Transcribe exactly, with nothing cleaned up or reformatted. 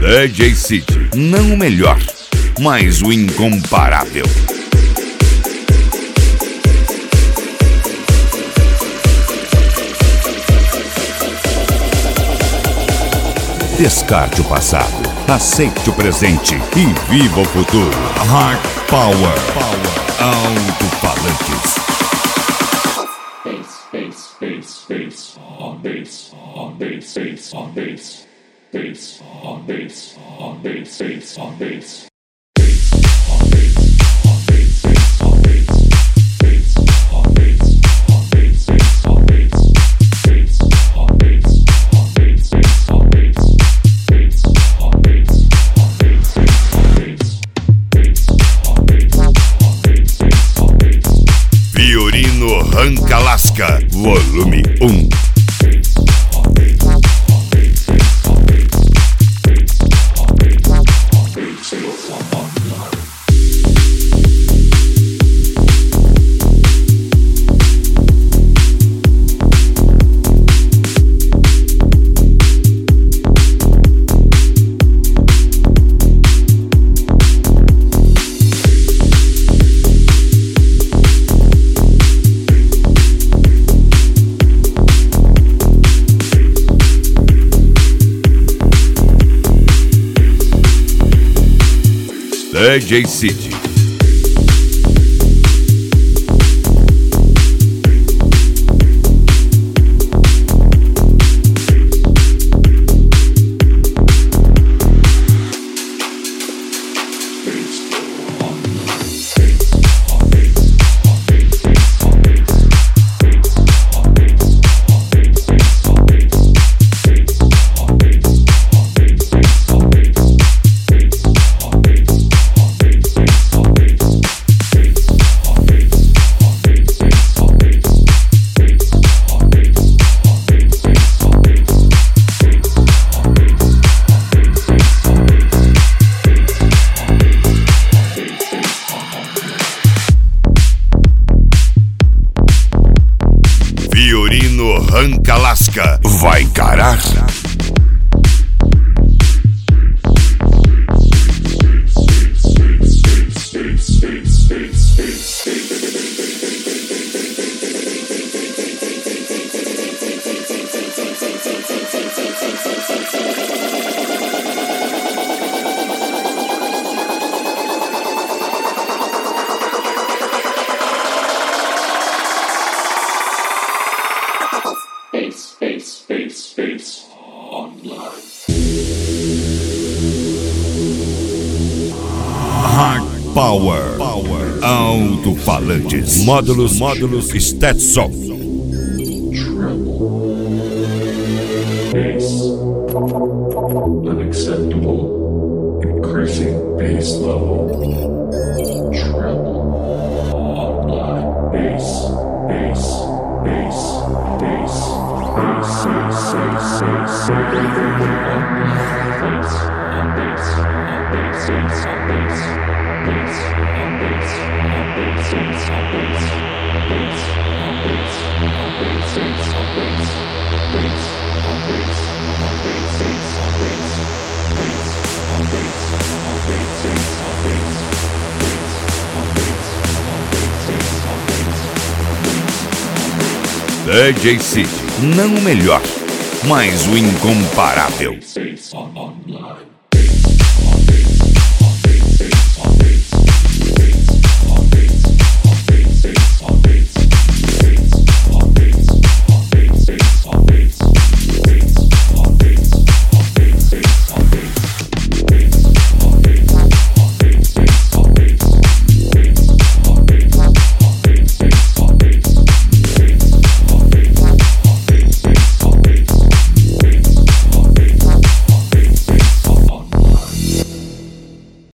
D J City, não o melhor, mas o incomparável. Descarte o passado, aceite o presente e viva o futuro. Hard Power, Power, Alto-Falantes. Bass, bass, bass, on bass, on bass, bass, on bass, bass, on bass, on bass, bass, on bass. Fiorino Ranca Lasca, volume um. D J City. Fiorino Ranca Lasca, vai encarar? Bass, bass, bass, bass, online. Hard Power, Power, Alto-Falantes, módulos, módulos, Stetson. Bass, unacceptable, increasing bass level. Treble, online. Bass, bass, bass, bass. Bass, bass, bass, bass, on bass, on bass, on bass, bass, on bass, on bass, bass, on bass, bass, on bass, on bass, bass, on bass, bass, on bass, on bass, bass, on bass, bass, on bass, on bass, bass, on bass, bass, on bass, on bass, bass, on bass, D J City, não o melhor, mas o incomparável. bass, on online.